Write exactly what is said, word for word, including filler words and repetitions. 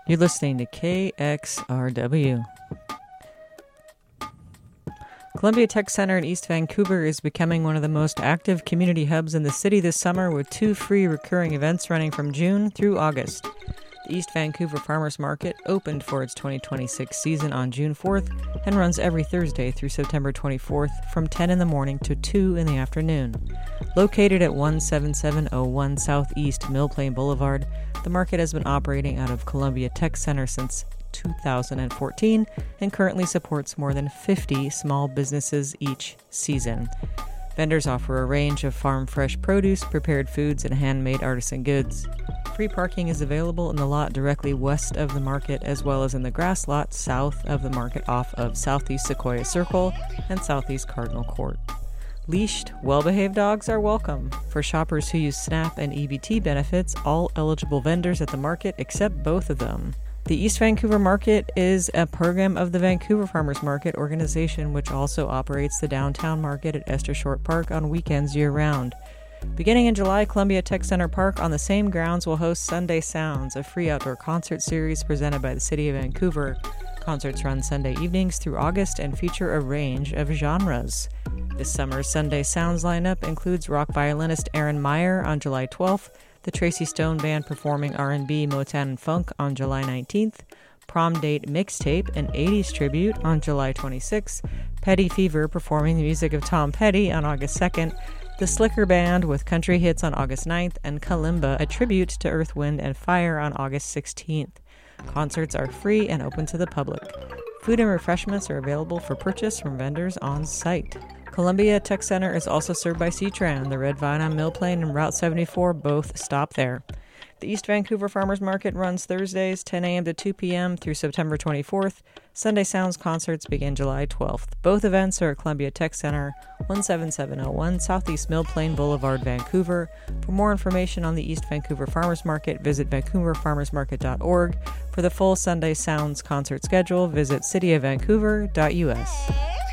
You're listening to K X R W. Columbia Tech Center in East Vancouver is becoming one of the most active community hubs in the city this summer, with two free recurring events running from June through August. The East Vancouver Farmers Market opened for its twenty twenty-six season on June fourth and runs every Thursday through September twenty-fourth from ten in the morning to two in the afternoon. Located at one seven seven oh one Southeast Mill Plain Boulevard, the market has been operating out of Columbia Tech Center since two thousand fourteen and currently supports more than fifty small businesses each season. Vendors offer a range of farm-fresh produce, prepared foods, and handmade artisan goods. Free parking is available in the lot directly west of the market, as well as in the grass lot south of the market off of Southeast Sequoia Circle and Southeast Cardinal Court. Leashed, well-behaved dogs are welcome. For shoppers who use SNAP and E B T benefits, all eligible vendors at the market accept both of them. The East Vancouver Market is a program of the Vancouver Farmers Market organization, which also operates the downtown market at Esther Short Park on weekends year-round. Beginning in July, Columbia Tech Center Park on the same grounds will host Sunday Sounds, a free outdoor concert series presented by the City of Vancouver. Concerts run Sunday evenings through August and feature a range of genres. This summer's Sunday Sounds lineup includes rock violinist Aaron Meyer on July twelfth, the Tracy Stone Band performing R and B, Motown, and Funk on July nineteenth, Prom Date Mixtape, an eighties tribute on July twenty-sixth, Petty Fever performing the music of Tom Petty on August second, the Slicker Band with country hits on August ninth, and Kalimba, a tribute to Earth, Wind, and Fire on August sixteenth. Concerts are free and open to the public. Food and refreshments are available for purchase from vendors on site. Columbia Tech Center is also served by C-Tran. The Red Vine on Mill Plain and Route seventy-four both stop there. The East Vancouver Farmers Market runs Thursdays ten a.m. to two p.m. through September twenty-fourth. Sunday Sounds concerts begin July twelfth. Both events are at Columbia Tech Center, one seven seven oh one Southeast Mill Plain Boulevard, Vancouver. For more information on the East Vancouver Farmers Market, visit vancouver farmers market dot org. For the full Sunday Sounds concert schedule, visit city of vancouver dot u s.